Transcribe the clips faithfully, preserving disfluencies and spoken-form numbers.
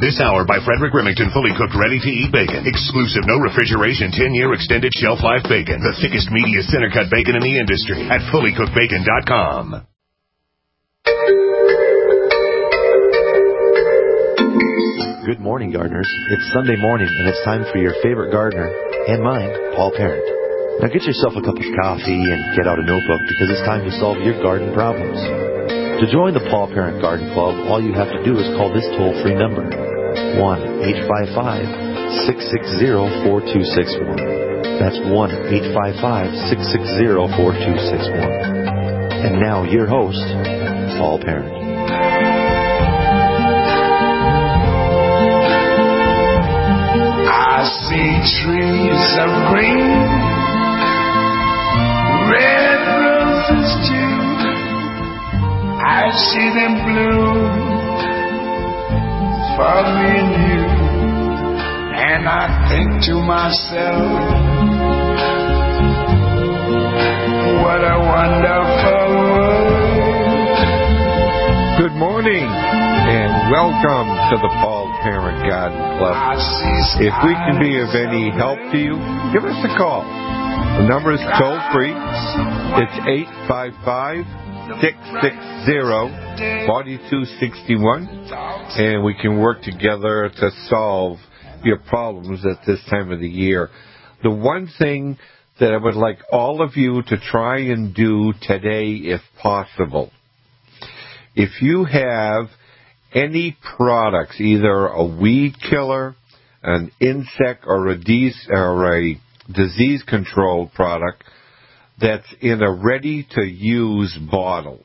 This hour by Frederick Remington, fully cooked, ready-to-eat bacon. Exclusive, no refrigeration, ten-year extended shelf life bacon. The thickest, meatiest center-cut bacon in the industry at fully cooked bacon dot com. Good morning, gardeners. It's Sunday morning, and it's time for your favorite gardener, and mine, Paul Parent. Now get yourself a cup of coffee and get out a notebook, because it's time to solve your garden problems. To join the Paul Parent Garden Club, all you have to do is call this toll-free number, one eight five five, six six zero, four two six one. That's one eight five five, six six zero, four two six one. And now, your host, Paul Parent. I see trees of green, red roses too. I see them bloom for me and you, and I think to myself, what a wonderful world. Good morning, and welcome to the Paul Parent Garden Club. If we can be of any help to you, give us a call. The number is toll free. It's eight five five, six six zero, four two six one, and we can work together to solve your problems at this time of the year. The one thing that I would like all of you to try and do today, if possible, if you have any products, either a weed killer, an insect, or a, de- or a disease control product that's in a ready-to-use bottle.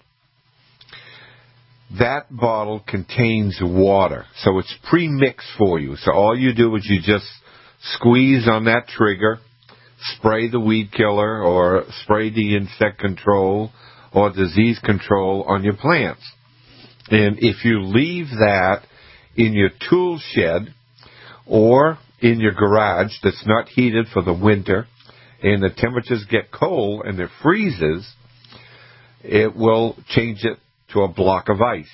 That bottle contains water, so it's pre-mixed for you. So all you do is you just squeeze on that trigger, spray the weed killer, or spray the insect control or disease control on your plants. And if you leave that in your tool shed or in your garage that's not heated for the winter, and the temperatures get cold and it freezes, it will change it to a block of ice.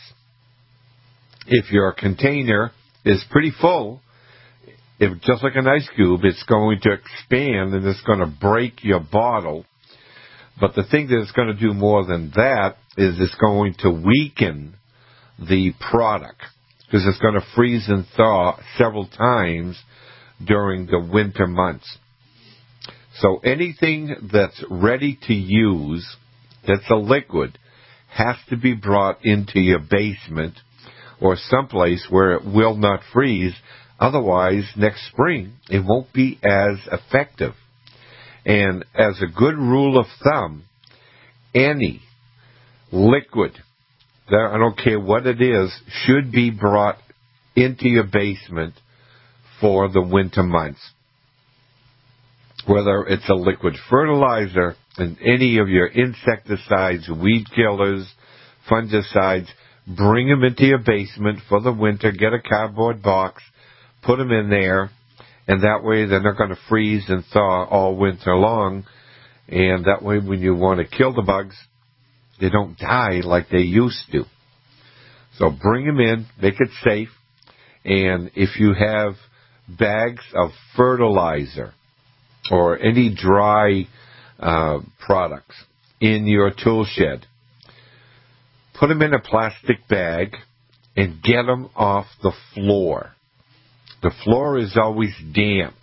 If your container is pretty full, if just like an ice cube, it's going to expand and it's going to break your bottle. But the thing that it's going to do more than that is it's going to weaken the product, because it's going to freeze and thaw several times during the winter months. So anything that's ready to use, that's a liquid, has to be brought into your basement or someplace where it will not freeze. Otherwise, next spring, it won't be as effective. And as a good rule of thumb, any liquid, I don't care what it is, should be brought into your basement for the winter months. Whether it's a liquid fertilizer and any of your insecticides, weed killers, fungicides, bring them into your basement for the winter. Get a cardboard box, put them in there, and that way they're not going to freeze and thaw all winter long. And that way when you want to kill the bugs, they don't die like they used to. So bring them in, make it safe, and if you have bags of fertilizer or any dry uh, products in your tool shed, put them in a plastic bag and get them off the floor. The floor is always damp,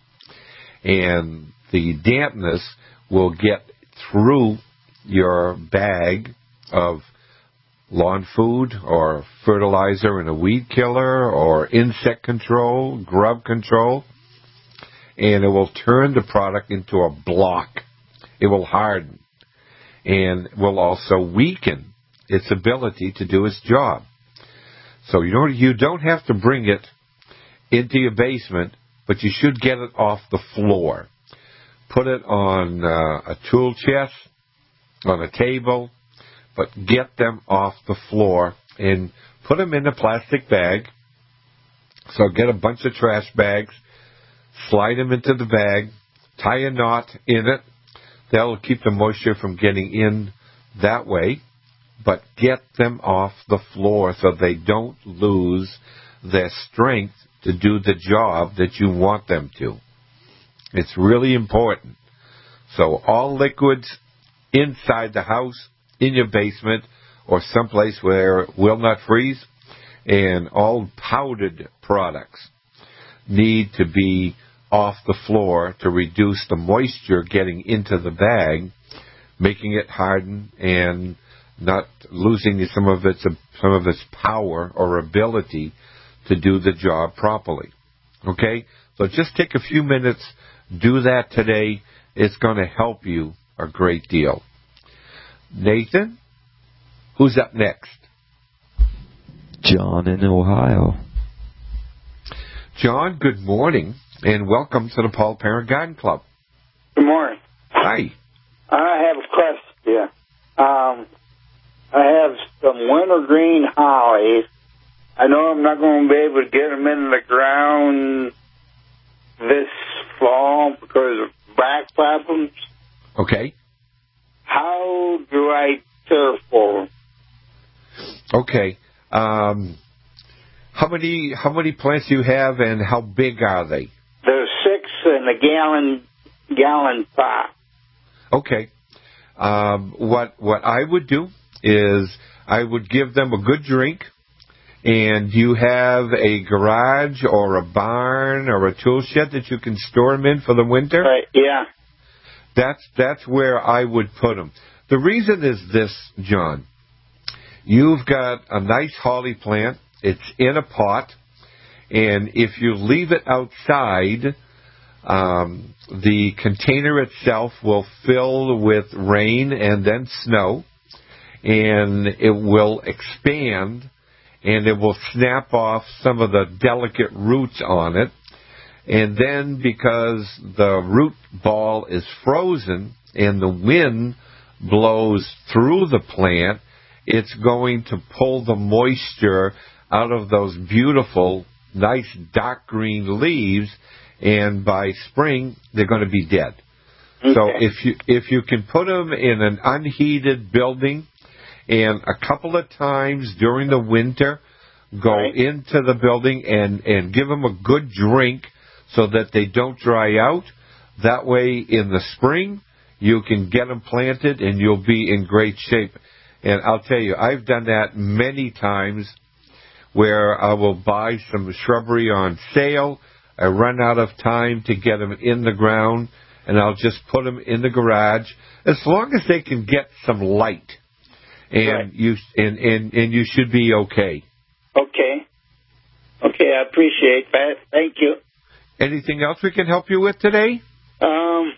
and the dampness will get through your bag of lawn food or fertilizer and a weed killer or insect control, grub control, and it will turn the product into a block. It will harden and will also weaken its ability to do its job. So you don't, you don't have to bring it into your basement, but you should get it off the floor. Put it on uh, a tool chest, on a table, but get them off the floor and put them in a plastic bag. So get a bunch of trash bags, slide them into the bag, tie a knot in it. That'll keep the moisture from getting in that way, but get them off the floor so they don't lose their strength to do the job that you want them to. It's really important. So all liquids inside the house, in your basement, or someplace where it will not freeze, and all powdered products need to be off the floor to reduce the moisture getting into the bag, making it harden and not losing some of its some of its power or ability to do the job properly. Okay? So just take a few minutes, do that today. It's going to help you a great deal. Nathan, who's up next? John in Ohio. John, good morning, and welcome to the Paul Parent Garden Club. Good morning. Hi. I have a question. Um, I have some wintergreen hollies. I know I'm not going to be able to get them in the ground this fall because of back problems. Okay. How do I care for them? Okay. Um, how many how many plants do you have, and how big are they? They're six in a gallon gallon pot. Okay. Um, what what I would do is I would give them a good drink. And you have a garage or a barn or a tool shed that you can store them in for the winter? Right, yeah. That's that's where I would put them. The reason is this, John. You've got a nice holly plant. It's in a pot. And if you leave it outside, um, the container itself will fill with rain and then snow. And it will expand. And it will snap off some of the delicate roots on it. And then because the root ball is frozen and the wind blows through the plant, it's going to pull the moisture out of those beautiful, nice dark green leaves, and by spring, they're going to be dead. Okay. So if you if you can put them in an unheated building, and a couple of times during the winter, go right. into the building and, and give them a good drink so that they don't dry out. That way, in the spring, you can get them planted and you'll be in great shape. And I'll tell you, I've done that many times where I will buy some shrubbery on sale. I run out of time to get them in the ground, and I'll just put them in the garage as long as they can get some light. And right. you and, and, and you should be okay. Okay. Okay, I appreciate that. Thank you. Anything else we can help you with today? Um,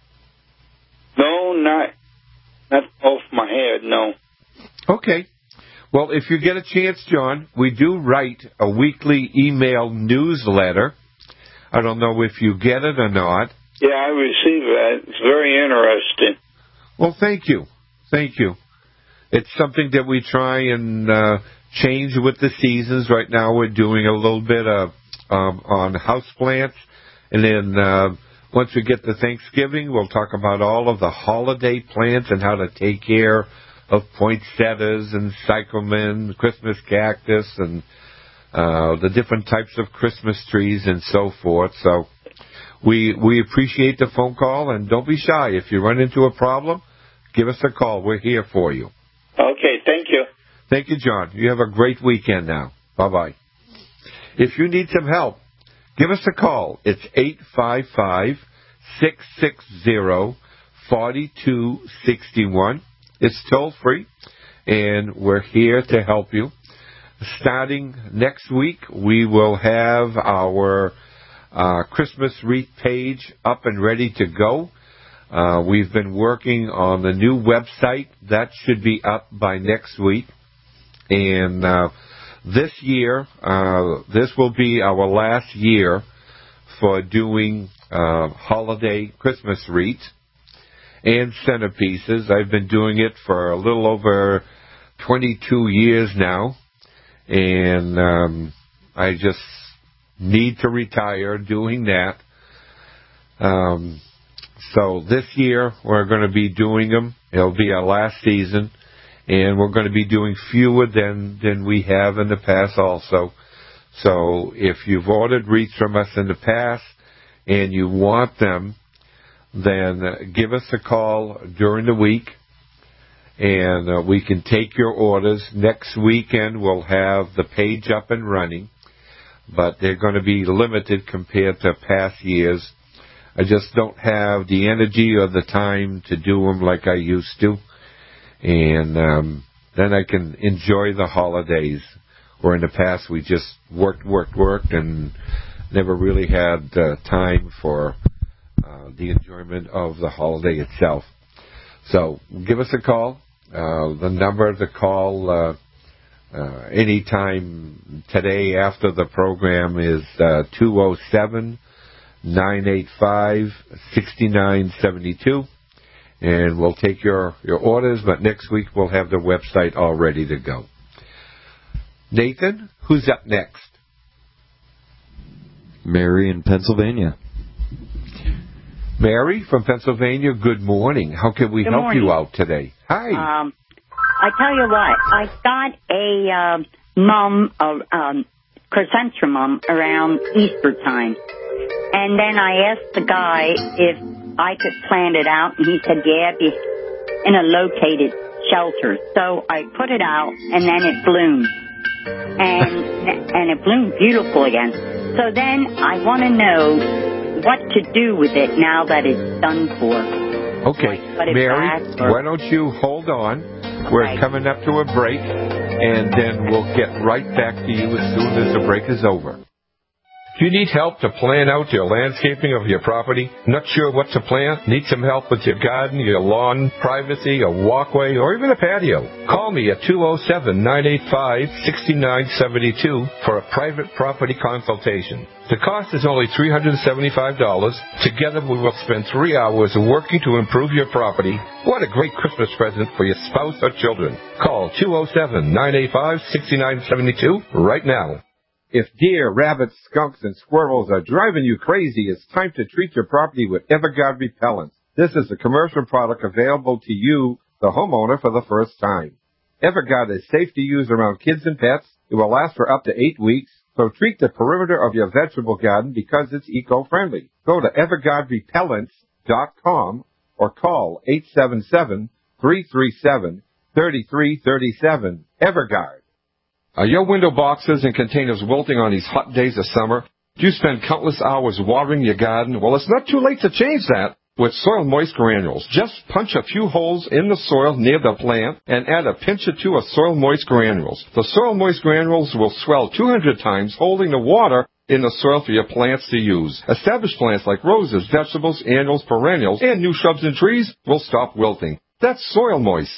no, not not off my head, no. Okay. Well, if you get a chance, John, we do write a weekly email newsletter. I don't know if you get it or not. Yeah, I receive that. It's very interesting. Well, thank you. Thank you. It's something that we try and uh, change with the seasons. Right now we're doing a little bit of um, on houseplants. And then uh, once we get to Thanksgiving, we'll talk about all of the holiday plants and how to take care of poinsettias and cyclamen, Christmas cactus, and uh, the different types of Christmas trees and so forth. So we we appreciate the phone call, and don't be shy. If you run into a problem, give us a call. We're here for you. Okay, thank you. Thank you, John. You have a great weekend now. Bye-bye. If you need some help, give us a call. It's eight five five, six six zero, four two six one. It's toll-free, and we're here to help you. Starting next week, we will have our uh, Christmas wreath page up and ready to go. Uh, we've been working on the new website. That should be up by next week. And uh, this year, uh, this will be our last year for doing uh, holiday Christmas wreaths and centerpieces. I've been doing it for a little over twenty-two years now. And um, I just need to retire doing that. Um So this year, we're going to be doing them. It'll be our last season, and we're going to be doing fewer than, than we have in the past also. So if you've ordered wreaths from us in the past and you want them, then uh, give us a call during the week, and uh, we can take your orders. Next weekend we'll have the page up and running, but they're going to be limited compared to past years. I just don't have the energy or the time to do them like I used to, and um, then I can enjoy the holidays, where in the past we just worked, worked, worked, and never really had uh, time for uh, the enjoyment of the holiday itself. So give us a call. Uh, the number to call uh, uh, anytime today after the program is uh, two oh seven, nine eight five, six nine seven two. And we'll take your, your orders, but next week we'll have the website all ready to go. Nathan, who's up next? Mary in Pennsylvania. Mary from Pennsylvania, good morning. How can we good help morning. you out today? Hi. Um, I tell you what, I got a uh, mum, a um, chrysanthemum around Easter time. And then I asked the guy if I could plant it out, and he said, yeah, be in a located shelter. So I put it out, and then it bloomed. And, and it bloomed beautiful again. So then I want to know what to do with it now that it's done for. Okay, Mary, why don't you hold on? We're okay. coming up to a break, and then we'll get right back to you as soon as the break is over. Do you need help to plan out your landscaping of your property? Not sure what to plant? Need some help with your garden, your lawn, privacy, a walkway, or even a patio? Call me at two oh seven, nine eight five, six nine seven two for a private property consultation. The cost is only three hundred seventy-five dollars. Together we will spend three hours working to improve your property. What a great Christmas present for your spouse or children. Call two oh seven, nine eight five, six nine seven two right now. If deer, rabbits, skunks, and squirrels are driving you crazy, it's time to treat your property with Everguard Repellents. This is a commercial product available to you, the homeowner, for the first time. Everguard is safe to use around kids and pets. It will last for up to eight weeks. So treat the perimeter of your vegetable garden because it's eco-friendly. Go to everguard repellents dot com or call eight seven seven, three three seven, three three three seven. Everguard. Are your window boxes and containers wilting on these hot days of summer? Do you spend countless hours watering your garden? Well, it's not too late to change that with Soil Moist Granules. Just punch a few holes in the soil near the plant and add a pinch or two of Soil Moist Granules. The Soil Moist Granules will swell two hundred times, holding the water in the soil for your plants to use. Established plants like roses, vegetables, annuals, perennials, and new shrubs and trees will stop wilting. That's Soil Moist.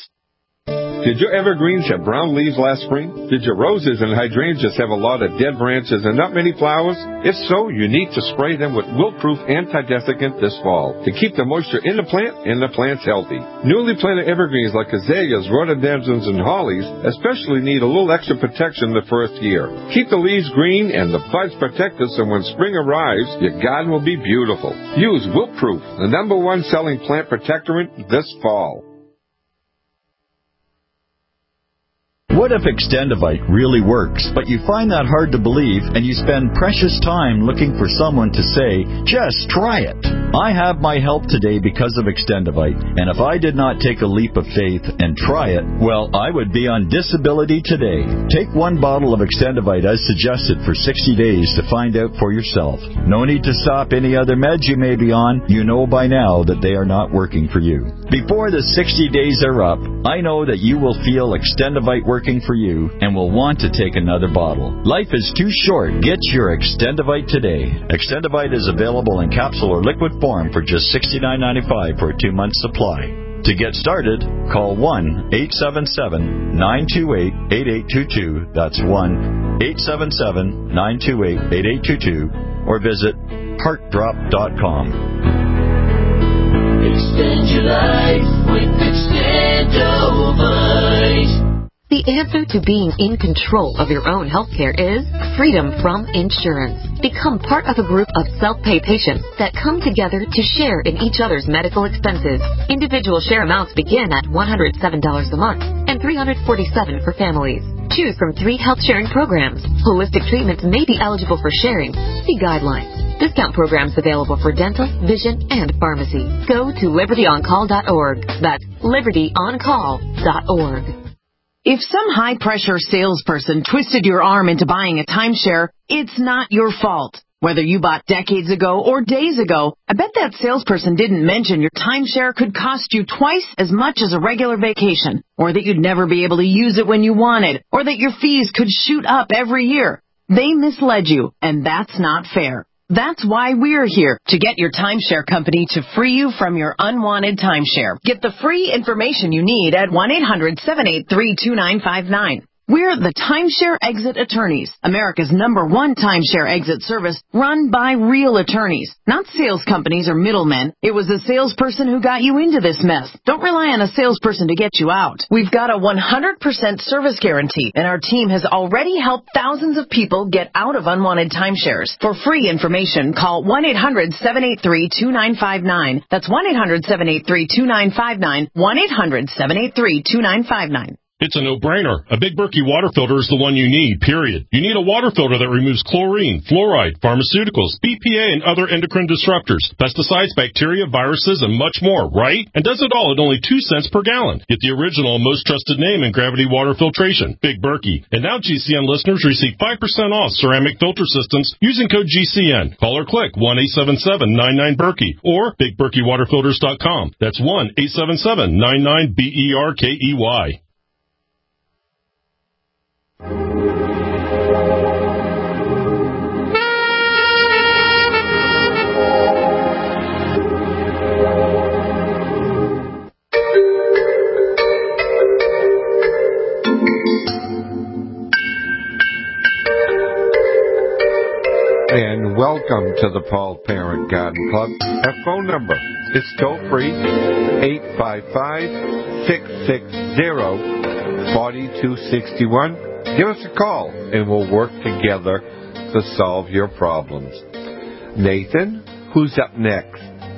Did your evergreens have brown leaves last spring? Did your roses and hydrangeas have a lot of dead branches and not many flowers? If so, you need to spray them with wilt-proof anti-desiccant this fall to keep the moisture in the plant and the plants healthy. Newly planted evergreens like azaleas, rhododendrons, and hollies especially need a little extra protection the first year. Keep the leaves green and the buds protected so when spring arrives, your garden will be beautiful. Use Wilt-Proof, the number one selling plant protectorant this fall. What if Extendivite really works, but you find that hard to believe and you spend precious time looking for someone to say, just try it? I have my help today because of Extendivite, and if I did not take a leap of faith and try it, well, I would be on disability today. Take one bottle of Extendivite as suggested for sixty days to find out for yourself. No need to stop any other meds you may be on. You know by now that they are not working for you. Before the sixty days are up, I know that you will feel Extendivite working for you and will want to take another bottle. Life is too short. Get your Extendivite today. Extendivite is available in capsule or liquid form for just sixty-nine ninety-five for a two-month supply. To get started, call one eight seven seven, nine two eight, eight eight two two. That's one eight seven seven, nine two eight, eight eight two two or visit heart drop dot com. Extend your life with Extendivite. The answer to being in control of your own healthcare is freedom from insurance. Become part of a group of self-pay patients that come together to share in each other's medical expenses. Individual share amounts begin at one hundred seven dollars a month and three hundred forty-seven dollars for families. Choose from three health sharing programs. Holistic treatments may be eligible for sharing. See guidelines. Discount programs available for dental, vision, and pharmacy. Go to liberty on call dot org. That's liberty on call dot org. If some high-pressure salesperson twisted your arm into buying a timeshare, it's not your fault. Whether you bought decades ago or days ago, I bet that salesperson didn't mention your timeshare could cost you twice as much as a regular vacation, or that you'd never be able to use it when you wanted, or that your fees could shoot up every year. They misled you, and that's not fair. That's why we're here, to get your timeshare company to free you from your unwanted timeshare. Get the free information you need at one eight hundred seven eight three two nine five nine. We're the Timeshare Exit Attorneys, America's number one timeshare exit service run by real attorneys, not sales companies or middlemen. It was a salesperson who got you into this mess. Don't rely on a salesperson to get you out. We've got a one hundred percent service guarantee, and our team has already helped thousands of people get out of unwanted timeshares. For free information, call one eight hundred seven eight three two nine five nine. That's one eight hundred seven eight three two nine five nine, one eight hundred seven eight three two nine five nine. It's a no-brainer. A Big Berkey water filter is the one you need, period. You need a water filter that removes chlorine, fluoride, pharmaceuticals, B P A, and other endocrine disruptors, pesticides, bacteria, viruses, and much more, right? And does it all at only two cents per gallon. Get the original and most trusted name in gravity water filtration, Big Berkey. And now G C N listeners receive five percent off ceramic filter systems using code G C N. Call or click one eight seven seven nine nine Berkey or big berkey water filters dot com. That's one eight seven seven nine nine B E R K E Y. And welcome to the Paul Parent Garden Club. Our phone number is toll free, eight five five, six six zero, four two six one. Give us a call, and we'll work together to solve your problems. Nathan, who's up next?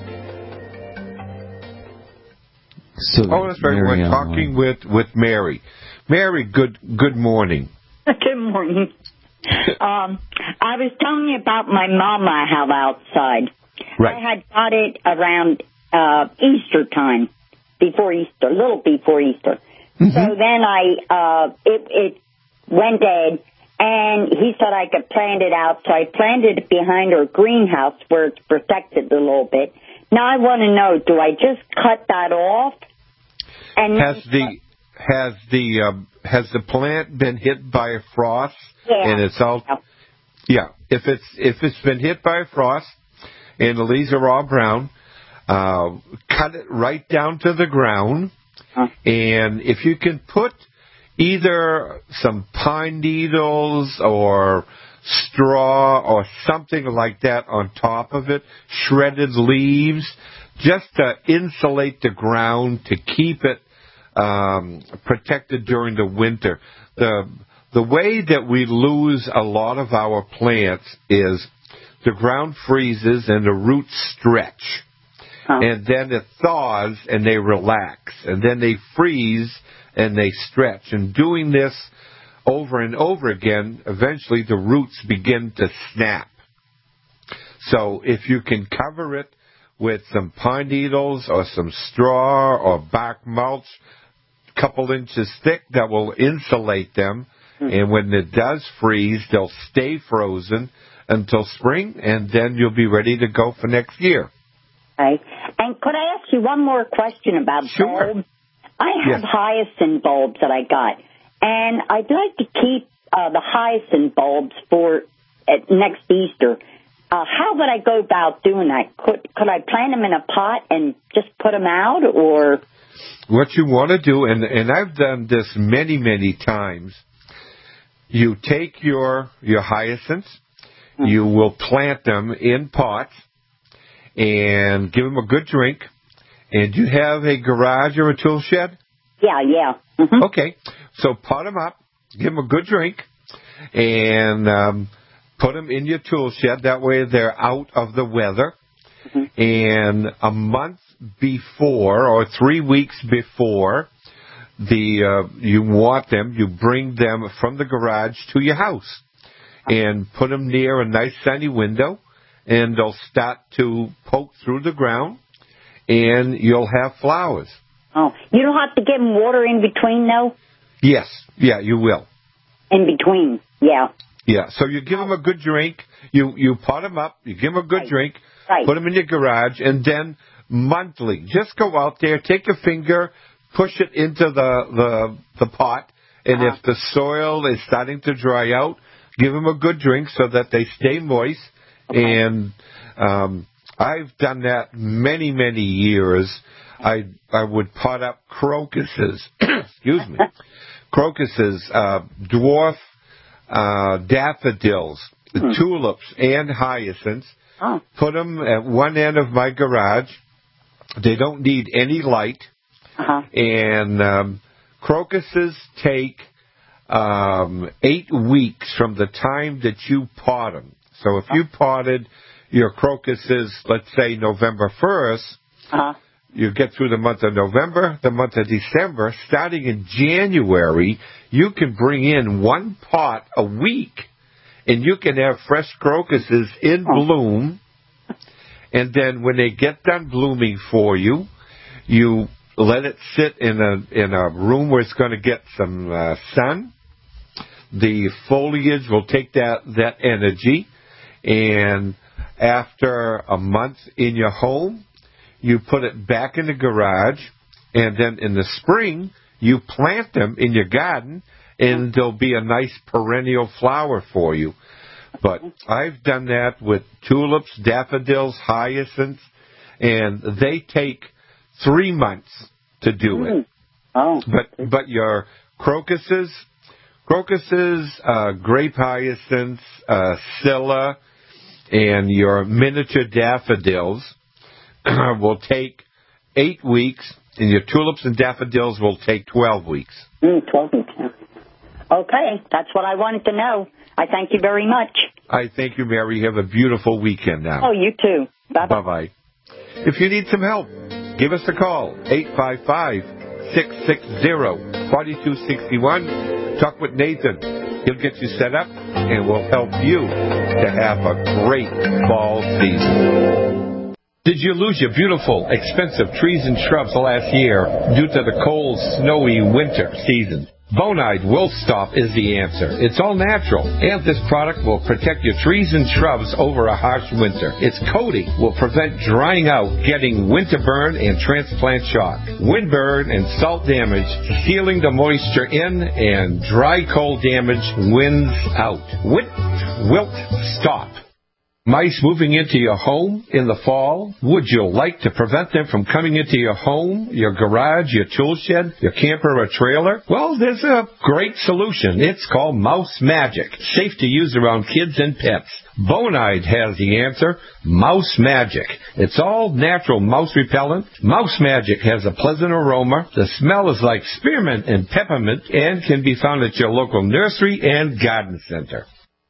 So oh, that's right. Mary We're talking with, with Mary. Mary, good good morning. Good morning. um, I was telling you about my mama I have outside. Right. I had got it around uh, Easter time, before Easter, a little before Easter. Mm-hmm. So then I, uh, it, it went dead, and he said I could plant it out, so I planted it behind our greenhouse where it's protected a little bit. Now I want to know, do I just cut that off? And has the has the um, has the plant been hit by a frost? Yeah. And it's all yeah. If it's if it's been hit by a frost and the leaves are all brown, uh, cut it right down to the ground. Huh. And if you can put either some pine needles or straw or something like that on top of it, shredded leaves, just to insulate the ground, to keep it um, protected during the winter. The the way that we lose a lot of our plants is the ground freezes and the roots stretch. Huh. And then it thaws and they relax. And then they freeze and they stretch. And doing this over and over again, eventually the roots begin to snap. So if you can cover it with some pine needles or some straw or bark mulch, a couple inches thick, that will insulate them. Mm-hmm. And when it does freeze, they'll stay frozen until spring, and then you'll be ready to go for next year. Okay. And could I ask you one more question about sure. bulbs? I have yes. hyacinth bulbs that I got, and I'd like to keep uh, the hyacinth bulbs for uh, next Easter. Uh, how would I go about doing that? Could could I plant them in a pot and just put them out, or? What you want to do, and, and I've done this many, many times, you take your your hyacinths, mm-hmm. you will plant them in pots, and give them a good drink. And do you have a garage or a tool shed? Yeah, yeah. Mm-hmm. Okay, so pot them up, give them a good drink, and um, put them in your tool shed. That way they're out of the weather. Mm-hmm. And a month before or three weeks before, the uh, you want them, you bring them from the garage to your house and put them near a nice sunny window, and they'll start to poke through the ground, and you'll have flowers. Oh, you don't have to give them water in between, though? Yes, yeah, you will. In between, yeah. Yeah, so you give them a good drink, you, you pot them up, you give them a good right. drink, right. put them in your garage, and then monthly, just go out there, take your finger, push it into the, the, the pot, and uh-huh. if the soil is starting to dry out, give them a good drink so that they stay moist. Okay. And um, I've done that many, many years. I I would pot up crocuses, excuse me, crocuses, uh, dwarf uh, daffodils, hmm. tulips, and hyacinths. Oh. Put them at one end of my garage. They don't need any light. Uh-huh. And um, crocuses take um, eight weeks from the time that you pot them. So if you potted your crocuses, let's say November first, uh-huh. you get through the month of November, the month of December. Starting in January, you can bring in one pot a week, and you can have fresh crocuses in oh. bloom. And then when they get done blooming for you, you let it sit in a in a room where it's going to get some uh, sun. The foliage will take that, that energy, and after a month in your home, you put it back in the garage, and then in the spring, you plant them in your garden, and there'll be a nice perennial flower for you. But I've done that with tulips, daffodils, hyacinths, and they take three months to do it. Oh. But but your crocuses, crocuses, uh, grape hyacinths, uh, scilla, and your miniature daffodils will take eight weeks, and your tulips and daffodils will take twelve weeks. Mm, twelve weeks. Okay, that's what I wanted to know. I thank you very much. I thank you, Mary. Have a beautiful weekend now. Oh, you too. Bye-bye. Bye-bye. If you need some help, give us a call, eight five five, six six zero, four two six one. Talk with Nathan. He'll get you set up, and we'll help you to have a great fall season. Did you lose your beautiful, expensive trees and shrubs last year due to the cold, snowy winter season? Bonide Wilt Stop is the answer. It's all natural, and this product will protect your trees and shrubs over a harsh winter. Its coating will prevent drying out, getting winter burn and transplant shock, wind burn and salt damage, sealing the moisture in, and dry cold damage winds out. Wilt, Wilt Stop. Mice moving into your home in the fall? Would you like to prevent them from coming into your home, your garage, your tool shed, your camper or trailer? Well, there's a great solution. It's called Mouse Magic. Safe to use around kids and pets. Bonide has the answer. Mouse Magic. It's all natural mouse repellent. Mouse Magic has a pleasant aroma. The smell is like spearmint and peppermint and can be found at your local nursery and garden center.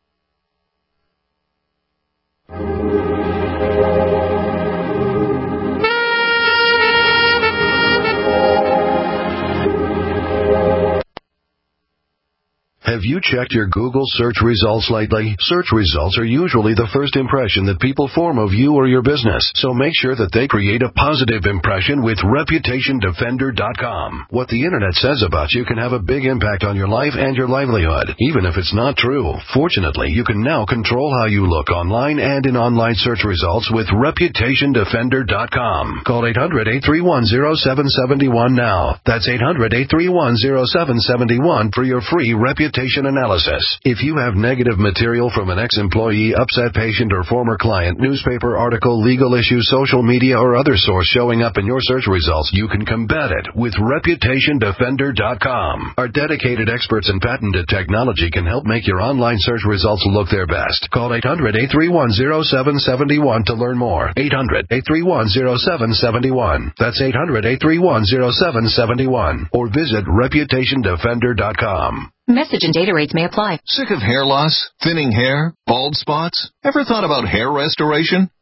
Have you checked your Google search results lately? Search results are usually the first impression that people form of you or your business, so make sure that they create a positive impression with Reputation Defender dot com. What the Internet says about you can have a big impact on your life and your livelihood, even if it's not true. Fortunately, you can now control how you look online and in online search results with Reputation Defender dot com. Call eight hundred, eight three one, zero seven seven one now. That's eight hundred, eight three one, zero seven seven one for your free reputation analysis. If you have negative material from an ex-employee, upset patient, or former client, newspaper article, legal issue, social media, or other source showing up in your search results, you can combat it with Reputation Defender dot com. Our dedicated experts in patented technology can help make your online search results look their best. Call eight hundred, eight three one, zero seven seven one to learn more. eight hundred, eight three one, zero seven seven one. That's eight hundred, eight three one, zero seven seven one. Or visit Reputation Defender dot com. Message and data rates may apply. Sick of hair loss, thinning hair, bald spots? Ever thought about hair restoration?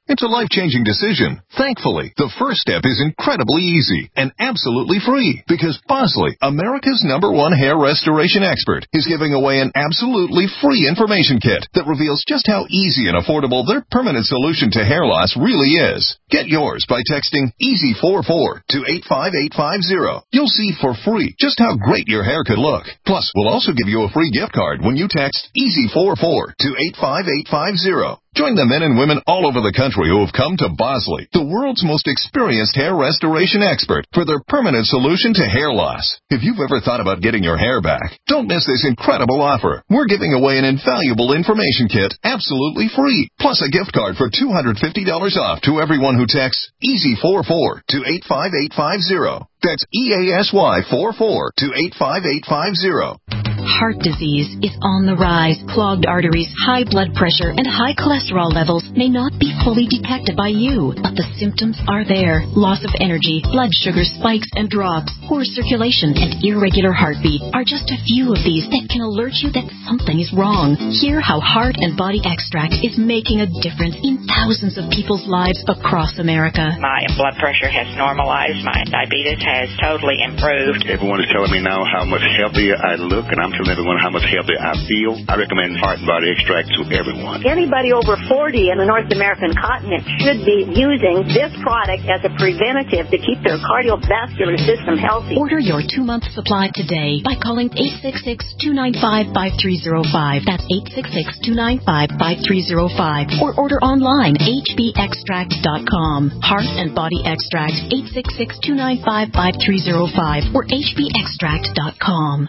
It's a life-changing decision. Thankfully, the first step is incredibly easy and absolutely free because Bosley, America's number one hair restoration expert, is giving away an absolutely free information kit that reveals just how easy and affordable their permanent solution to hair loss really is. Get yours by texting easy four four to eight five eight five zero. You'll see for free just how great your hair could look. Plus, we'll also give you a free gift card when you text easy four four to eight five eight five zero. Join the men and women all over the country who have come to Bosley, the world's most experienced hair restoration expert, for their permanent solution to hair loss. If you've ever thought about getting your hair back, don't miss this incredible offer. We're giving away an invaluable information kit absolutely free, plus a gift card for two hundred fifty dollars off to everyone who texts easy four four to eight five eight five zero. That's E A S Y four four to eight five eight five zero. Heart disease is on the rise. Clogged arteries, high blood pressure, and high cholesterol levels may not be fully detected by you, but the symptoms are there. Loss of energy, blood sugar spikes and drops, poor circulation, and irregular heartbeat are just a few of these that can alert you that something is wrong. Hear how Heart and Body Extract is making a difference in thousands of people's lives across America. My blood pressure has normalized. My diabetes has totally improved. Everyone is telling me now how much healthier I look, and I'm telling everyone how much healthier I feel. I recommend Heart and Body Extract to everyone. Anybody over forty in the North American continent should be using this product as a preventative to keep their cardiovascular system healthy. Order your two-month supply today by calling eight six six, two nine five, five three zero five. That's eight six six, two nine five, five three zero five. Or order online, h b extract dot com. Heart and Body Extract, eight six six, two nine five, five three zero five or h b extract dot com.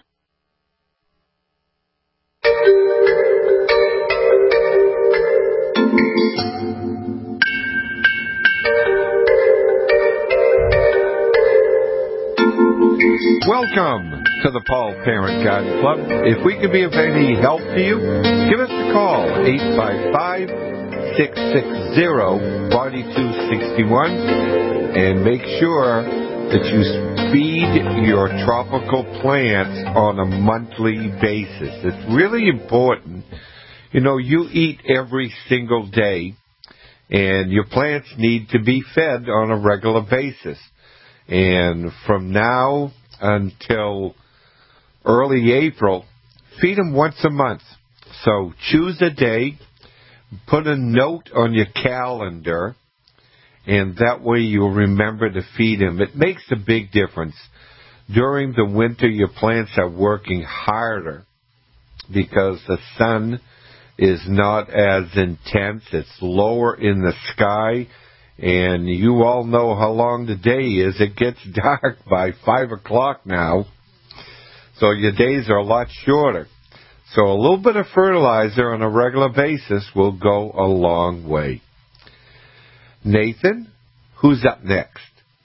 Welcome to the Paul Parent Garden Club. If we can be of any help to you, give us a call, eight five five, six six zero, four two six one, and make sure that you feed your tropical plants on a monthly basis. It's really important. You know, you eat every single day, and your plants need to be fed on a regular basis. And from now until early April, feed them once a month. So choose a day, put a note on your calendar, and that way you'll remember to feed them. It makes a big difference. During the winter, your plants are working harder because the sun is not as intense. It's lower in the sky. And you all know how long the day is. It gets dark by five o'clock now. So your days are a lot shorter. So a little bit of fertilizer on a regular basis will go a long way. Nathan, who's up next?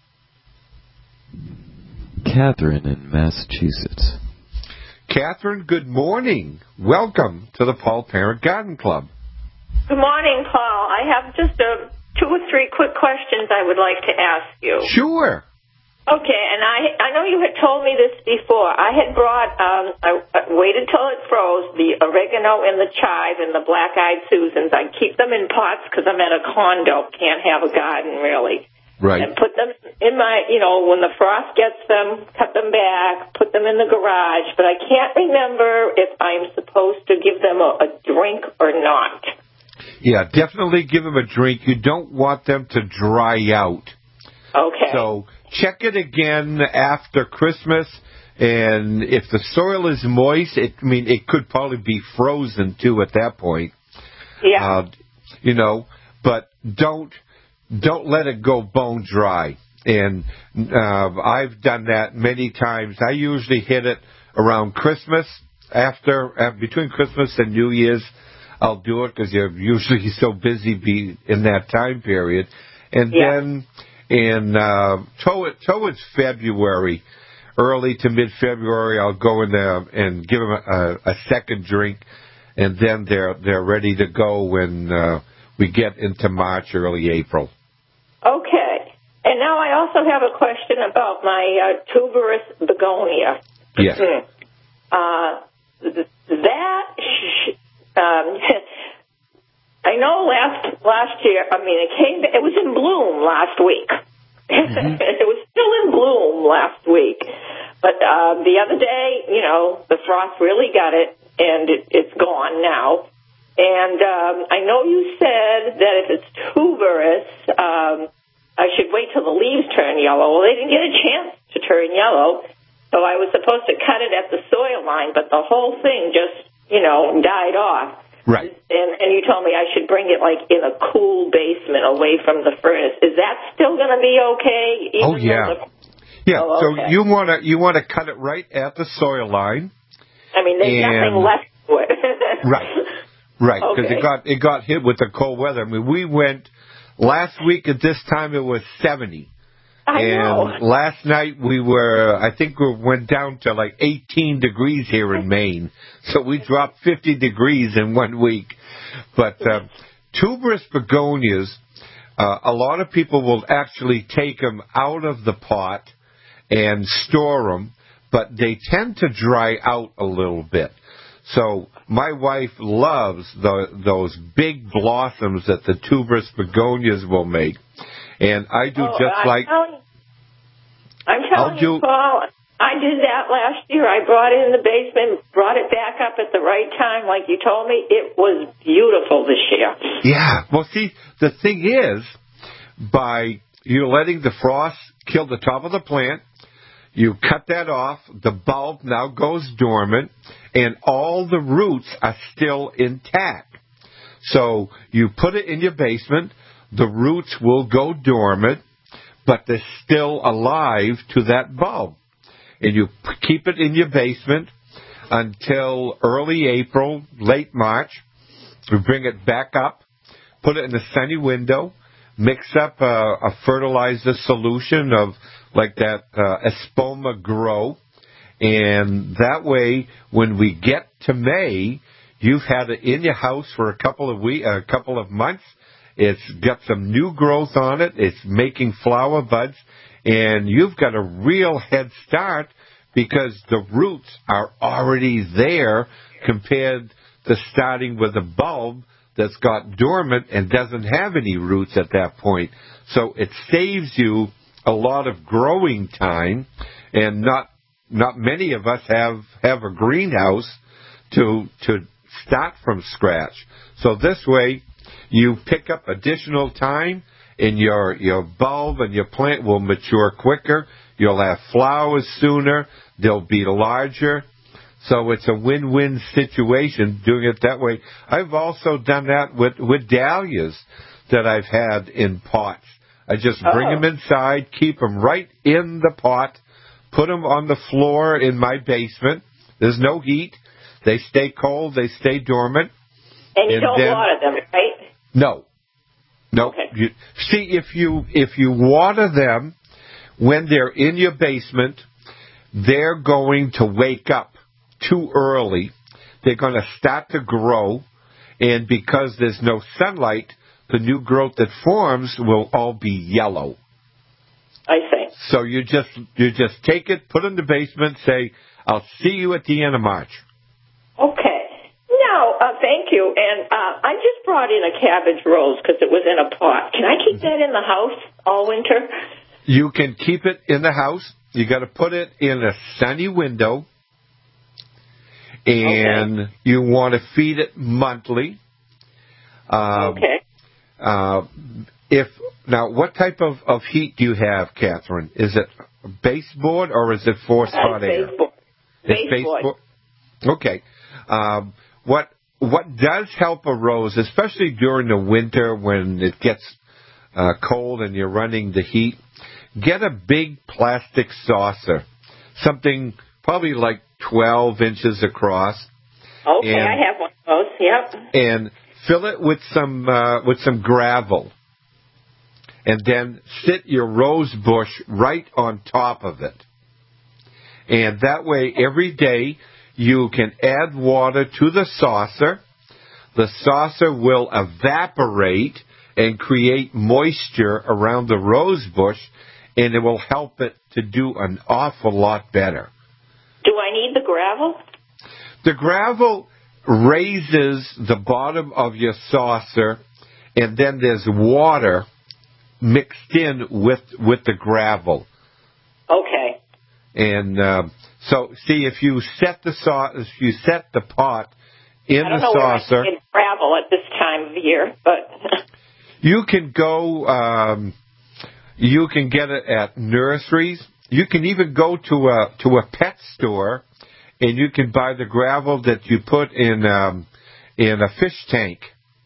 Catherine in Massachusetts. Catherine, good morning. Welcome to the Paul Parent Garden Club. Good morning, Paul. I have just a two or three quick questions I would like to ask you. Sure. Okay, and I I know you had told me this before. I had brought, um, I, I waited till it froze, the oregano and the chive and the black-eyed Susans. I keep them in pots because I'm at a condo, can't have a garden really. Right. And put them in my, you know, when the frost gets them, cut them back, put them in the garage. But I can't remember if I'm supposed to give them a, a drink or not. Yeah, definitely give them a drink. You don't want them to dry out. Okay. So check it again after Christmas, and if the soil is moist, it, I mean, it could probably be frozen too at that point. Yeah. Uh, you know, but don't don't let it go bone dry. And uh, I've done that many times. I usually hit it around Christmas, after uh, between Christmas and New Year's. I'll do it because you're usually so busy be in that time period. And yeah. then in uh, towards, towards February, early to mid-February, I'll go in there and give them a, a second drink, and then they're they're ready to go when uh, we get into March, early April. Okay. And now I also have a question about my uh, tuberous begonia. Yes. Uh, that... Um, I know last last year. I mean, it came. It was in bloom last week. Mm-hmm. It was still in bloom last week, but uh, the other day, you know, the frost really got it, and it, it's gone now. And um, I know you said that if it's tuberous, um, I should wait till the leaves turn yellow. Well, they didn't get a chance to turn yellow, so I was supposed to cut it at the soil line, but the whole thing just, you know, died off. Right. And, and you told me I should bring it, like, in a cool basement away from the furnace. Is that still going to be okay? Oh, yeah. The... Yeah, oh, okay. So you want to you want to cut it right at the soil line. I mean, there's and... nothing left to it. Right. Right, because okay. it got it got hit with the cold weather. I mean, we went, last week at this time it was seventy. I and know. last night we were, I think we went down to like eighteen degrees here in Maine. So we dropped fifty degrees in one week. But uh, tuberous begonias, uh, a lot of people will actually take them out of the pot and store them, but they tend to dry out a little bit. So my wife loves the, those big blossoms that the tuberous begonias will make. And I do oh, just I'm like... Telling, I'm telling I'll you, do, Paul, I did that last year. I brought it in the basement, brought it back up at the right time, like you told me. It was beautiful this year. Yeah. Well, see, the thing is, by you letting the frost kill the top of the plant, you cut that off, the bulb now goes dormant, and all the roots are still intact. So you put it in your basement, the roots will go dormant, but they're still alive to that bulb. And you keep it in your basement until early April, late March. You bring it back up, put it in a sunny window, mix up a, a fertilizer solution of like that uh, Espoma Grow, and that way, when we get to May, you've had it in your house for a couple of weeks, a couple of months. It's got some new growth on it. It's making flower buds, and you've got a real head start because the roots are already there compared to starting with a bulb that's got dormant and doesn't have any roots at that point. So it saves you a lot of growing time, and not not many of us have, have a greenhouse to to start from scratch. So this way, you pick up additional time, and your your bulb and your plant will mature quicker. You'll have flowers sooner. They'll be larger. So it's a win-win situation doing it that way. I've also done that with, with dahlias that I've had in pots. I just bring oh. them inside, keep them right in the pot, put them on the floor in my basement. There's no heat. They stay cold. They stay dormant. And you and don't then, water them, right? No. No. Okay. You, see, if you if you water them when they're in your basement, they're going to wake up too early. They're going to start to grow, and because there's no sunlight, the new growth that forms will all be yellow. I see. So you just you just take it, put it in the basement, say, I'll see you at the end of March. Okay. No, uh, thank you. And uh, I just brought in a cabbage rose because it was in a pot. Can I keep that in the house all winter? You can keep it in the house. You got to put it in a sunny window, and okay. you want to feed it monthly. Um, okay. Uh, if now, what type of, of heat do you have, Catherine? Is it baseboard or is it forced uh, hot air? Baseboard. It's baseboard. baseboard. Okay. Um, what what does help a rose, especially during the winter when it gets uh, cold and you're running the heat? Get a big plastic saucer, something probably like twelve inches across. Okay, and, I have one of those. Yep. And fill it with some uh, with some gravel, and then sit your rose bush right on top of it. And that way, every day you can add water to the saucer. The saucer will evaporate and create moisture around the rose bush, and it will help it to do an awful lot better. Do I need the gravel? The gravel raises the bottom of your saucer, and then there's water mixed in with with the gravel. Okay. And uh, so, see, if you set the sau- if you set the pot in I don't the know saucer, where I can get gravel at this time of year, but you can go. Um, you can get it at nurseries. You can even go to a to a pet store, and you can buy the gravel that you put in um, in a fish tank.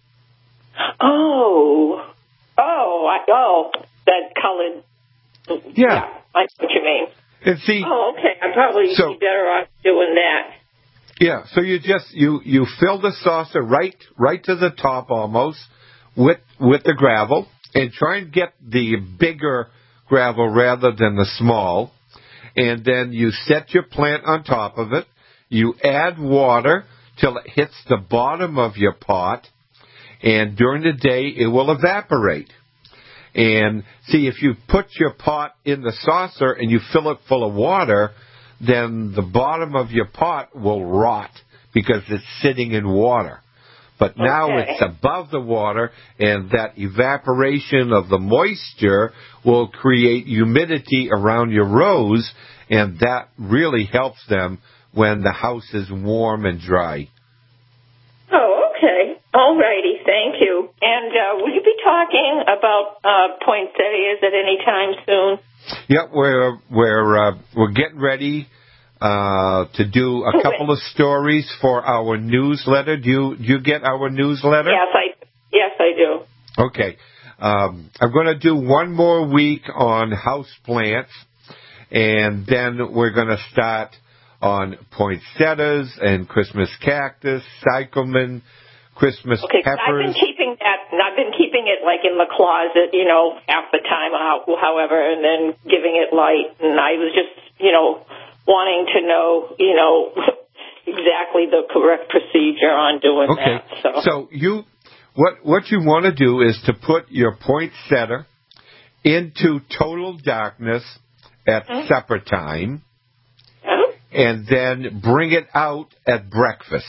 oh, oh, I, oh, that colored. Yeah. yeah, I know what you mean. And see, oh, okay. I probably so, be better off doing that. Yeah, so you just you, you fill the saucer right right to the top almost with with the gravel, and try and get the bigger gravel rather than the small, and then you set your plant on top of it. You add water till it hits the bottom of your pot, and during the day it will evaporate. And see, if you put your pot in the saucer and you fill it full of water, then the bottom of your pot will rot because it's sitting in water. But now okay. it's above the water, and that evaporation of the moisture will create humidity around your rows, and that really helps them when the house is warm and dry. Oh, okay. All righty. Thank you. And uh, will you be talking about uh, poinsettias at any time soon? Yep, we're we're uh, we're getting ready uh, to do a couple of stories for our newsletter. Do you do you get our newsletter? Yes, I yes I do. Okay, um, I'm going to do one more week on house plants, and then we're going to start on poinsettias and Christmas cactus, cyclamen, Christmas okay, peppers. I've been keeping that. I've been keeping it like in the closet, you know, half the time, however, and then giving it light. And I was just, you know, wanting to know, you know, exactly the correct procedure on doing okay. that. So. so you, what what you want to do is to put your poinsettia into total darkness at mm-hmm. supper time. And then bring it out at breakfast.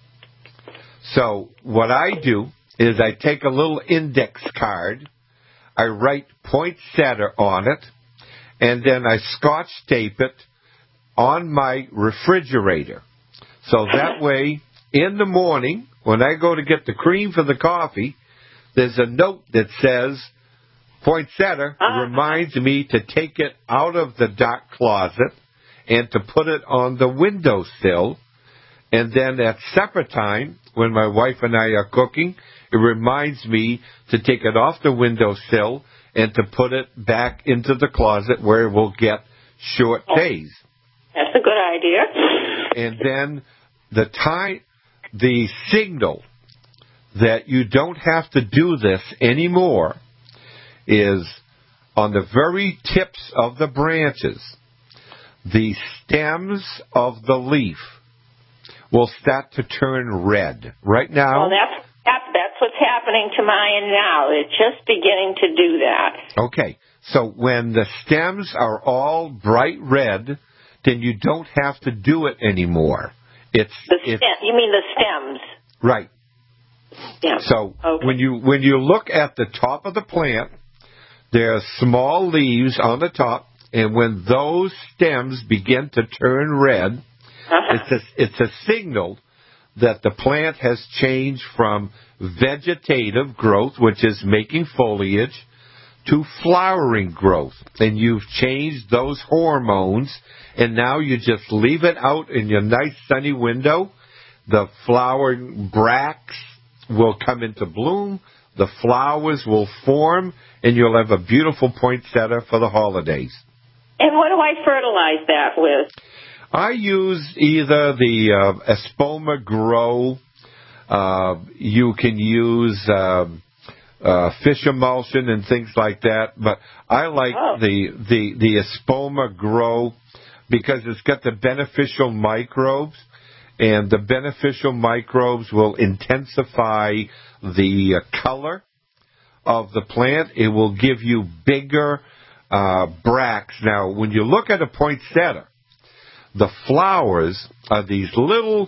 So what I do is I take a little index card, I write poinsettia on it, and then I scotch tape it on my refrigerator. So that way, in the morning, when I go to get the cream for the coffee, there's a note that says, poinsettia uh-huh. reminds me to take it out of the dark closet and to put it on the windowsill. And then at supper time, when my wife and I are cooking, it reminds me to take it off the windowsill and to put it back into the closet where it will get short days. That's a good idea. And then the time, the signal that you don't have to do this anymore is on the very tips of the branches. The stems of the leaf will start to turn red. Right now... Well, that's, that's, that's what's happening to mine now. It's just beginning to do that. Okay. So when the stems are all bright red, then you don't have to do it anymore. It's the it's, stem, You mean the stems? Right. Yeah. So okay. when you when you look at the top of the plant, there are small leaves on the top. And when those stems begin to turn red, uh-huh. it's a, it's a signal that the plant has changed from vegetative growth, which is making foliage, to flowering growth. And you've changed those hormones, and now you just leave it out in your nice sunny window. The flowering bracts will come into bloom, the flowers will form, and you'll have a beautiful poinsettia for the holidays. And what do I fertilize that with? I use either the uh, Espoma Grow. Uh, you can use uh, uh, fish emulsion and things like that. But I like oh. the, the, the Espoma Grow because it's got the beneficial microbes. And the beneficial microbes will intensify the uh, color of the plant. It will give you bigger Uh, bracts. Now, when you look at a poinsettia, the flowers are these little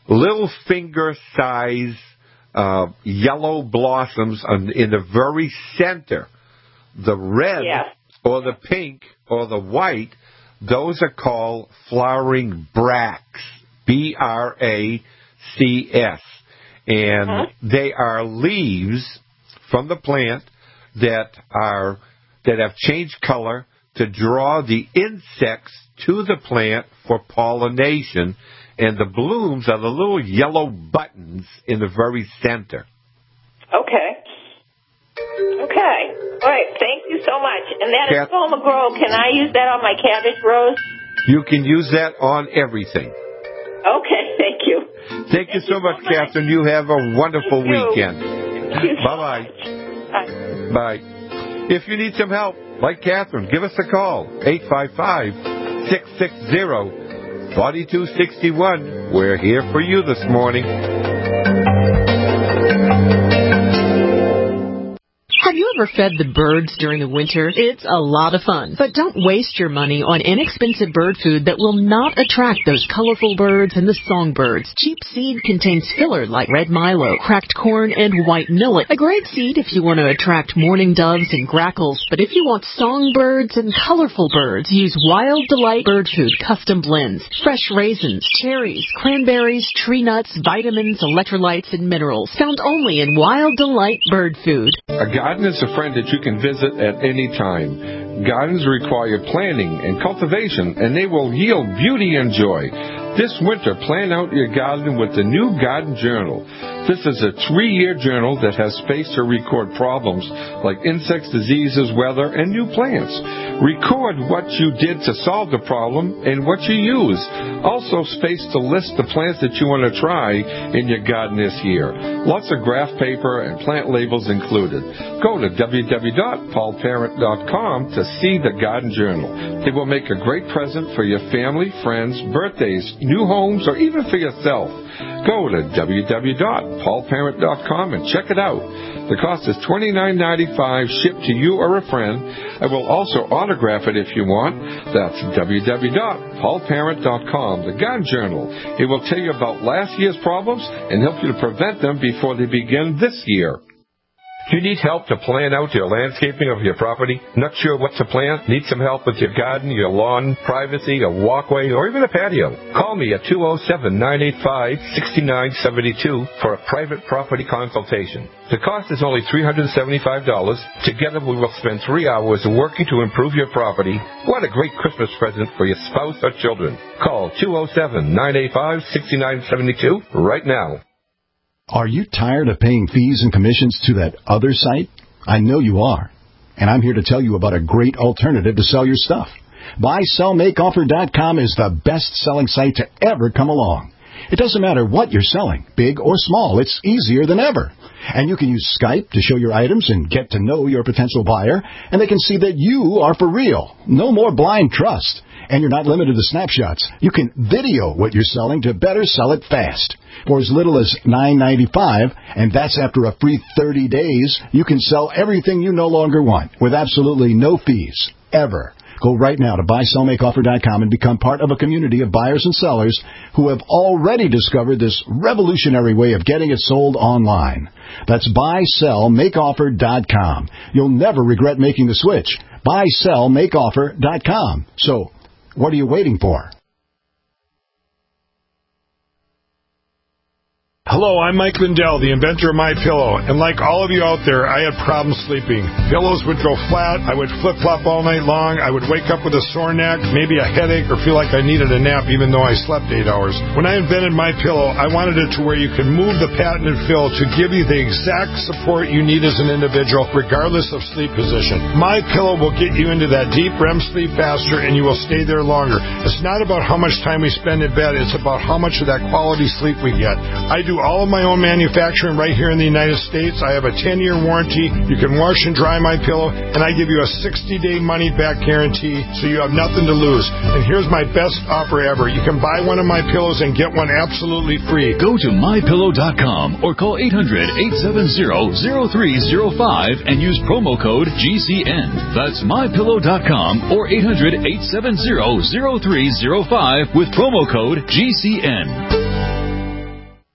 little finger size uh, yellow blossoms on, in the very center. The red Yes. or the pink or the white, those are called flowering bracts, B R A C S. And Uh-huh. they are leaves from the plant that are that have changed color to draw the insects to the plant for pollination, and the blooms are the little yellow buttons in the very center. Okay. Okay. All right. Thank you so much. And that Cat- is Fulma Grow. Can I use that on my cabbage rows? You can use that on everything. Okay. Thank you. Thank, Thank you so much, so much, Catherine. You have a wonderful weekend. Bye-bye. Bye. Bye. If you need some help, like Catherine, give us a call, eight five five, six six zero, four two six one. We're here for you this morning. Have you ever fed the birds during the winter? It's a lot of fun. But don't waste your money on inexpensive bird food that will not attract those colorful birds and the songbirds. Cheap seed contains filler like red milo, cracked corn, and white millet. A great seed if you want to attract mourning doves and grackles. But if you want songbirds and colorful birds, use Wild Delight Bird Food Custom Blends. Fresh raisins, cherries, cranberries, tree nuts, vitamins, electrolytes, and minerals. Found only in Wild Delight Bird Food. A garden is a friend that you can visit at any time. Gardens require planning and cultivation, and they will yield beauty and joy. This winter, plan out your garden with the new Garden Journal. This is a three-year journal that has space to record problems like insects, diseases, weather, and new plants. Record what you did to solve the problem and what you use. Also, space to list the plants that you want to try in your garden this year. Lots of graph paper and plant labels included. Go to w w w dot paul parent dot com to see the Garden Journal. It will make a great present for your family, friends, birthdays, new homes, or even for yourself. Go to w w w dot paul parent dot com and check it out. The cost is twenty-nine ninety-five, shipped to you or a friend. I will also autograph it if you want. That's w w w dot paul parent dot com, the Garden Journal. It will tell you about last year's problems and help you to prevent them before they begin this year. Do you need help to plan out your landscaping of your property? Not sure what to plant? Need some help with your garden, your lawn, privacy, a walkway, or even a patio? Call me at two oh seven, nine eight five, six nine seven two for a private property consultation. The cost is only three hundred seventy-five dollars. Together we will spend three hours working to improve your property. What a great Christmas present for your spouse or children. Call two oh seven, nine eight five, six nine seven two right now. Are you tired of paying fees and commissions to that other site? I know you are. And I'm here to tell you about a great alternative to sell your stuff. buy sell make offer dot com is the best-selling site to ever come along. It doesn't matter what you're selling, big or small. It's easier than ever. And you can use Skype to show your items and get to know your potential buyer, and they can see that you are for real. No more blind trust. And you're not limited to snapshots. You can video what you're selling to better sell it fast. For as little as nine ninety-five, and that's after a free thirty days, you can sell everything you no longer want with absolutely no fees, ever. Go right now to buy sell make offer dot com and become part of a community of buyers and sellers who have already discovered this revolutionary way of getting it sold online. That's buy sell make offer dot com. You'll never regret making the switch. buy sell make offer dot com. So, what are you waiting for? Hello, I'm Mike Lindell, the inventor of MyPillow, and like all of you out there, I had problems sleeping. Pillows would go flat, I would flip-flop all night long, I would wake up with a sore neck, maybe a headache, or feel like I needed a nap even though I slept eight hours. When I invented MyPillow, I wanted it to where you could move the patented fill to give you the exact support you need as an individual, regardless of sleep position. MyPillow will get you into that deep R E M sleep faster, and you will stay there longer. It's not about how much time we spend in bed, it's about how much of that quality sleep we get. I do all of my own manufacturing right here in the United States. I have a ten-year warranty. You can wash and dry my pillow, and I give you a sixty-day money-back guarantee, so you have nothing to lose. And here's my best offer ever. You can buy one of my pillows and get one absolutely free. Go to my pillow dot com or call eight hundred, eight seven zero, zero three zero five and use promo code G C N. That's my pillow dot com or eight hundred, eight seven zero, zero three zero five with promo code G C N.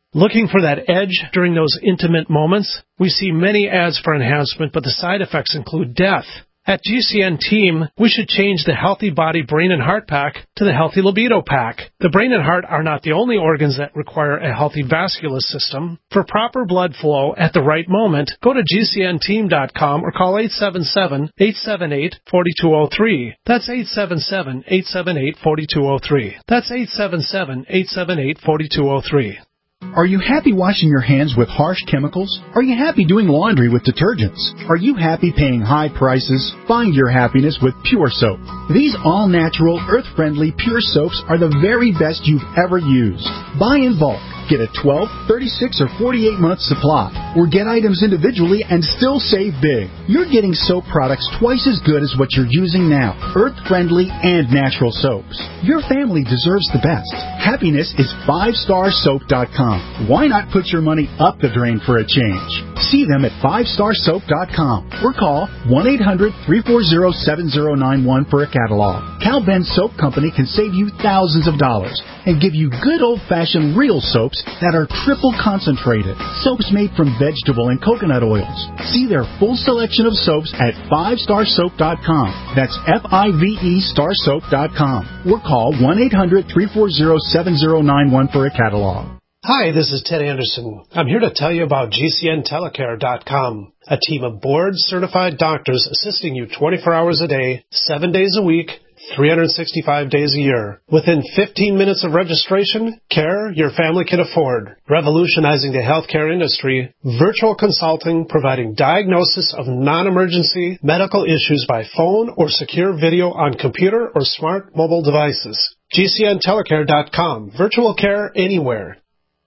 Looking for that edge during those intimate moments? We see many ads for enhancement, but the side effects include death. At G C N Team, we should change the Healthy Body Brain and Heart Pack to the Healthy Libido Pack. The brain and heart are not the only organs that require a healthy vascular system. For proper blood flow at the right moment, go to G C N team dot com or call eight seven seven, eight seven eight, four two zero three. That's eight seven seven, eight seven eight, four two zero three. That's eight seven seven, eight seven eight, four two zero three. Are you happy washing your hands with harsh chemicals? Are you happy doing laundry with detergents? Are you happy paying high prices? Find your happiness with Pure Soap. These all-natural, earth-friendly Pure Soaps are the very best you've ever used. Buy in bulk. Get a twelve, thirty-six, or forty-eight month supply. Or get items individually and still save big. You're getting soap products twice as good as what you're using now. Earth-friendly and natural soaps. Your family deserves the best. Happiness is five star soap dot com. Why not put your money up the drain for a change? See them at five star soap dot com or call one eight hundred, three four zero, seven zero nine one for a catalog. Cal Ben Soap Company can save you thousands of dollars and give you good old-fashioned real soaps that are triple concentrated. Soaps made from vegetable and coconut oils. See their full selection of soaps at five star soap dot com. That's F I V E star soap dot com. Or call one eight hundred, three four zero, seven zero nine one for a catalog. Hi, this is Ted Anderson. I'm here to tell you about G C N telecare dot com, a team of board-certified doctors assisting you twenty-four hours a day, seven days a week, three hundred sixty-five days a year. Within fifteen minutes of registration, care your family can afford. Revolutionizing the healthcare industry, virtual consulting providing diagnosis of non-emergency medical issues by phone or secure video on computer or smart mobile devices. G C N telecare dot com. Virtual care anywhere.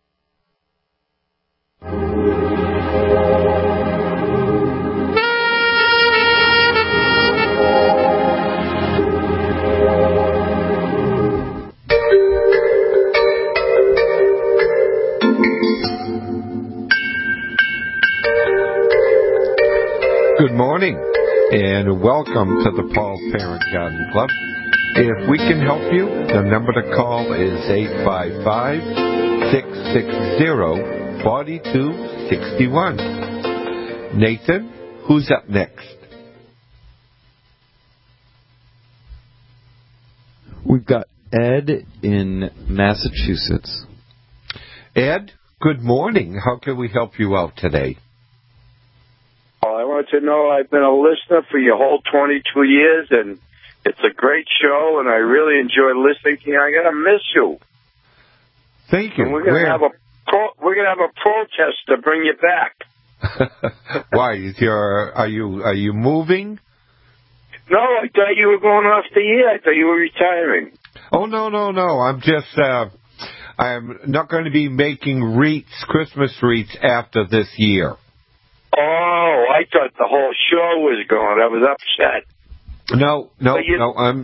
Good morning, and welcome to the Paul Parent Garden Club. If we can help you, the number to call is eight five five, six six zero, four two six one. Nathan, who's up next? We've got Ed in Massachusetts. Ed, good morning. How can we help you out today? I want to know, I've been a listener for your whole twenty-two years, and it's a great show, and I really enjoy listening to you. I'm going to miss you. Thank you. And we're going to have a pro, we're going to have a protest to bring you back. Why? Is your are you are you moving? No, I thought you were going off the air. I thought you were retiring. Oh no no no! I'm just uh, I'm not going to be making wreaths, Christmas wreaths after this year. Oh, I thought the whole show was going. I was upset. No, no, you, no, I'm...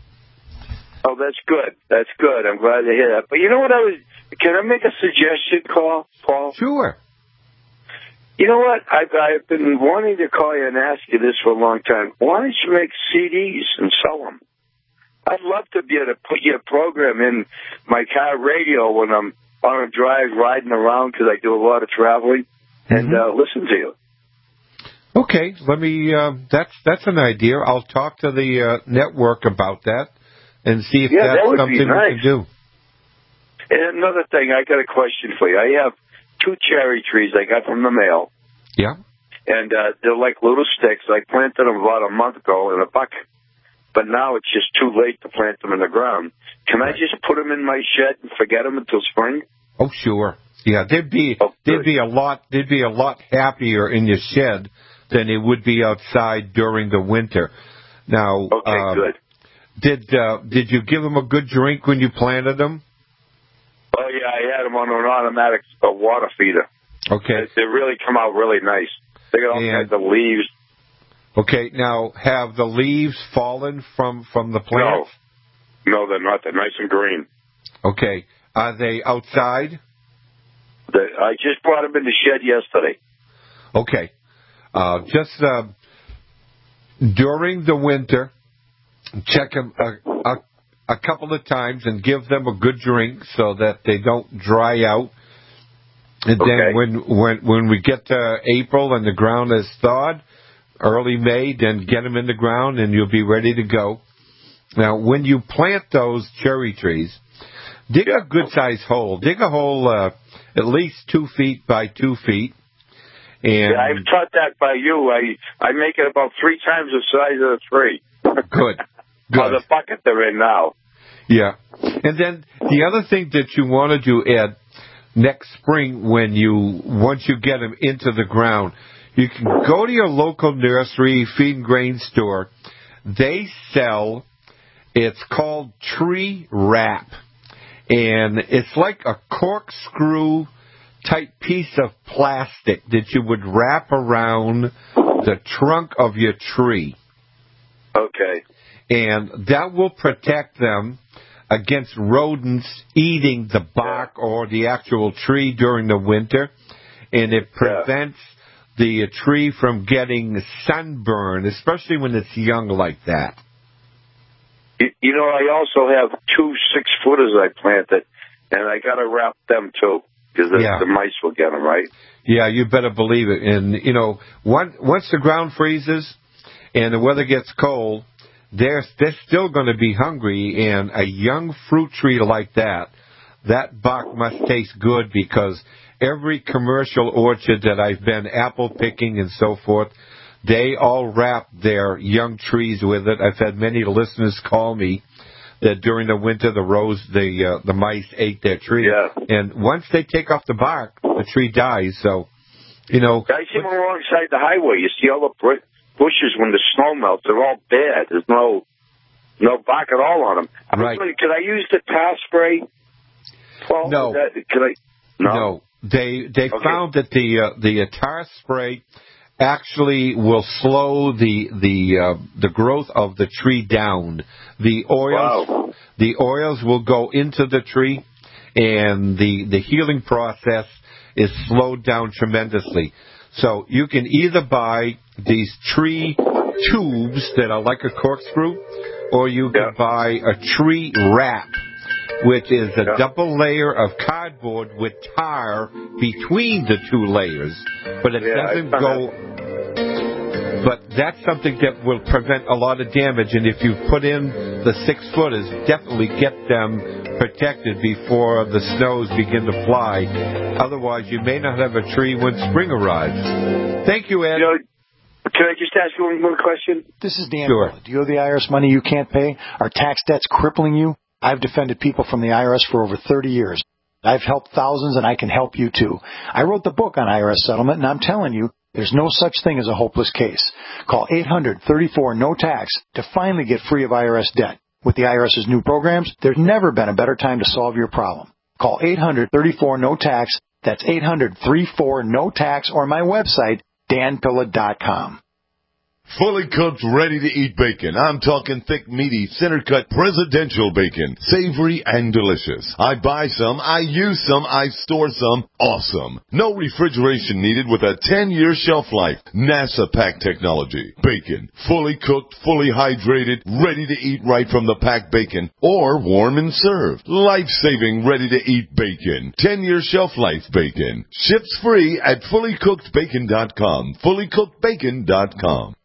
Oh, that's good. That's good. I'm glad to hear that. But you know what I was... Can I make a suggestion, call, Paul? Sure. You know what? I've, I've been wanting to call you and ask you this for a long time. Why don't you make C Ds and sell them? I'd love to be able to put your program in my car radio when I'm on a drive riding around, because I do a lot of traveling. And mm-hmm. uh, listen to you. Okay, let me. Uh, that's that's an idea. I'll talk to the uh, network about that and see if yeah, that's that would something be nice. we can do. And another thing, I got a question for you. I have two cherry trees I got from the mail. Yeah. And uh, they're like little sticks. I planted them about a month ago in a bucket, but now it's just too late to plant them in the ground. Can right. I just put them in my shed and forget them until spring? Oh, sure. Yeah, they'd be oh, they'd be a lot they'd be a lot happier in your shed than it would be outside during the winter. Now, okay, uh, good. Did uh, did you give them a good drink when you planted them? Oh yeah, I had them on an automatic uh, water feeder. Okay, they, they really come out really nice. They got all and, kinds of leaves. Okay, now have the leaves fallen from from the plants? No, no, they're not. They're nice and green. Okay, are they outside? I just brought them in the shed yesterday. Okay. Uh, just uh, during the winter, check them a, a, a couple of times and give them a good drink so that they don't dry out. And Okay. then when, when, when we get to April and the ground is thawed, early May, then get them in the ground and you'll be ready to go. Now, when you plant those cherry trees, dig a good-sized hole. Dig a hole uh, at least two feet by two feet. And Yeah, I've taught that by you. I I make it about three times the size of the tree. Good. Good. Or the bucket they're in now. Yeah. And then the other thing that you want to do, Ed, next spring when you, once you get them into the ground, you can go to your local nursery, feed and grain store. They sell, it's called tree wrap. And it's like a corkscrew type piece of plastic that you would wrap around the trunk of your tree. Okay. And that will protect them against rodents eating the bark or the actual tree during the winter. And it prevents the tree from getting sunburn, especially when it's young like that. You, you know, I also have two six-footers I planted, and I got to wrap them, too, because the, Yeah. the mice will get them, right? Yeah, you better believe it. And, you know, one, once the ground freezes and the weather gets cold, they're, they're still going to be hungry. And a young fruit tree like that, that bark must taste good, because every commercial orchard that I've been apple picking and so forth, they all wrap their young trees with it. I've had many listeners call me that during the winter the rose, the uh, the mice ate their tree. Yeah. And once they take off the bark, the tree dies. So, you know. I see them alongside the highway. You see all the br- bushes when the snow melts. They're all dead. There's no no bark at all on them. I was Right. wondering, could I use the tar spray? Paul? No. Is that, could I? No. No. They they Okay. found that the uh, the tar spray actually will slow the the uh, the growth of the tree down. The oils Wow. the oils will go into the tree, and the the healing process is slowed down tremendously. So you can either buy these tree tubes that are like a corkscrew, or you can buy a tree wrap, which is a double layer of cardboard with tar between the two layers. But it Yeah, I doesn't found go... But that's something that will prevent a lot of damage. And if you put in the six-footers, definitely get them protected before the snows begin to fly. Otherwise, you may not have a tree when spring arrives. Thank you, Ed. You know, can I just ask you one more question? This is Dan. Sure. Do you owe the I R S money you can't pay? Are tax debts crippling you? I've defended people from the I R S for over thirty years. I've helped thousands, and I can help you too. I wrote the book on I R S settlement, and I'm telling you, there's no such thing as a hopeless case. Call eight hundred thirty-four no tax to finally get free of I R S debt. With the IRS's new programs, there's never been a better time to solve your problem. Call eight hundred thirty-four no tax. That's eight hundred thirty-four no tax, or my website, dan pilla dot com. Fully cooked, ready-to-eat bacon. I'm talking thick, meaty, center-cut presidential bacon. Savory and delicious. I buy some, I use some, I store some. Awesome. No refrigeration needed with a ten-year shelf life. NASA pack technology. Bacon. Fully cooked, fully hydrated, ready to eat right from the packed bacon. Or warm and served. Life-saving, ready-to-eat bacon. ten-year shelf life bacon. Ships free at fully cooked bacon dot com. fully cooked bacon dot com.